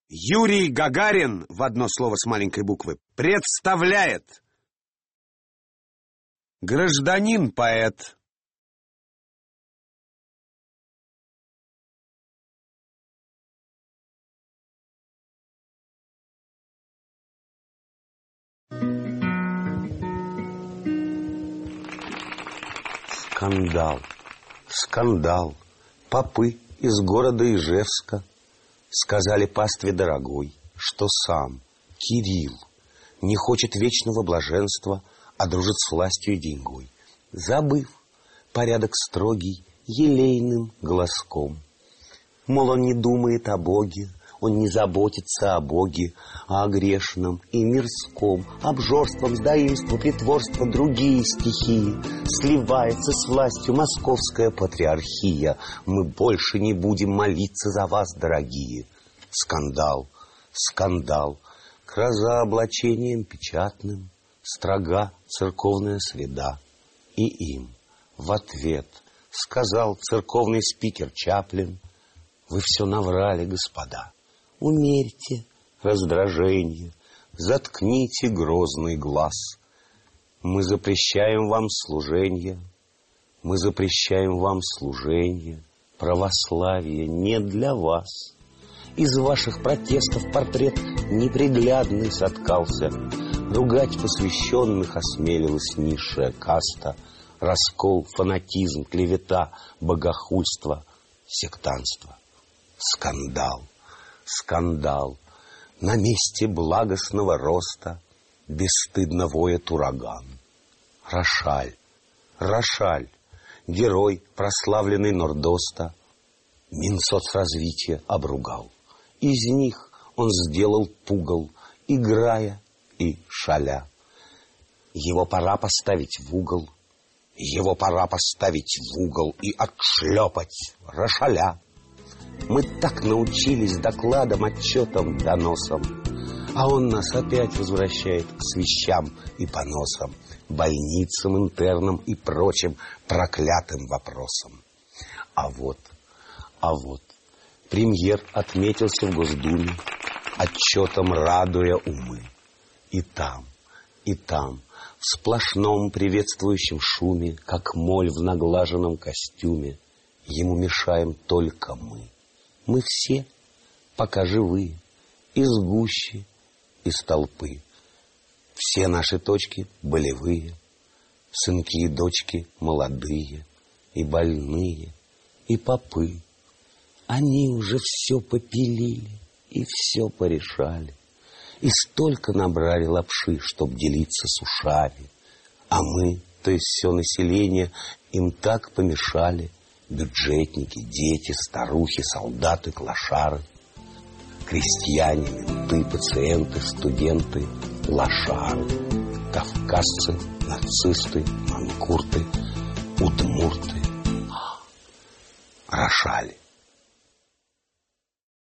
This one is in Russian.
Юрий Гагарин, в одно слово с маленькой буквы, представляет гражданин-поэт. Скандал, скандал. Попы из города Ижевска сказали пастве дорогой, что сам Кирилл не хочет вечного блаженства, а дружит с властью и деньгой, забыв порядок строгий елейным глазком. Мол, он не думает о Боге, он не заботится о Боге, а о грешном и мирском, обжорством, сдаимством, притворством, другие стихии. Сливается с властью московская патриархия. Мы больше не будем молиться за вас, дорогие. Скандал, скандал, к разоблачениям печатным строга церковная среда. И им в ответ сказал церковный спикер Чаплин: вы все наврали, господа. Умерьте раздражение, заткните грозный глаз. Мы запрещаем вам служение, мы запрещаем вам служение. Православие не для вас. Из ваших протестов портрет неприглядный соткался. Ругать посвященных осмелилась низшая каста. Раскол, фанатизм, клевета, богохульство, сектантство. Скандал, скандал. На месте благостного роста бесстыдно воет ураган. Рошаль, Рошаль, герой, прославленный Нордоста, Минсоцразвитие обругал. Из них он сделал пугал, играя и шаля. Его пора поставить в угол, его пора поставить в угол и отшлепать Рошаля. Мы так научились докладам, отчетам, доносам, а он нас опять возвращает к свищам и поносам, больницам, интернам и прочим проклятым вопросам. А вот, премьер отметился в Госдуме, отчетом радуя умы. И там, в сплошном приветствующем шуме, как моль в наглаженном костюме, ему мешаем только мы. Мы все, пока живые, из гущи, из толпы. Все наши точки болевые, сынки и дочки молодые, и больные, и попы. Они уже все попилили и все порешали, и столько набрали лапши, чтоб делиться с ушами. А мы, то есть все население, им так помешали. Бюджетники, дети, старухи, солдаты, клошары, крестьяне, менты, пациенты, студенты, лошары, кавказцы, нацисты, манкурты, удмурты, рошали.